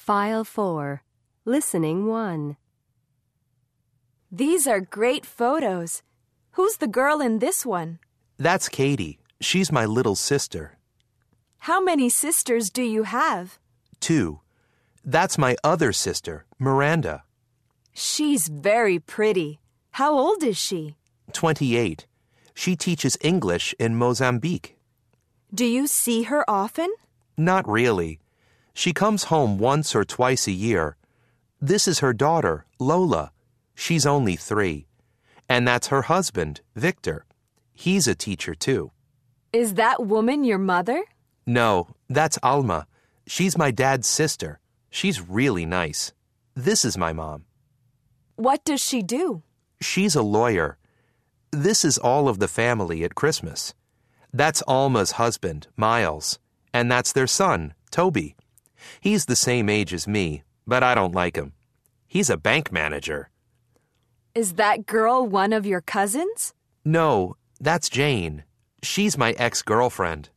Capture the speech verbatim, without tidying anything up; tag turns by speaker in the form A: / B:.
A: File four. Listening one.
B: These are great photos. Who's the girl in this one?
C: That's Katie. She's my little sister.
B: How many sisters do you have?
C: Two. That's my other sister, Miranda.
B: She's very pretty. How old is she?
C: twenty-eight. She teaches English in Mozambique.
B: Do you see her often?
C: Not really. She comes home once or twice a year. This is her daughter, Lola. She's only three. And that's her husband, Victor. He's a teacher, too.
B: Is that woman your mother?
C: No, that's Alma. She's my dad's sister. She's really nice. This is my mom.
B: What does she do?
C: She's a lawyer. This is all of the family at Christmas. That's Alma's husband, Miles. And that's their son, Toby. He's the same age as me, but I don't like him. He's a bank manager.
B: Is that girl one of your cousins?
C: No, that's Jane. She's my ex-girlfriend.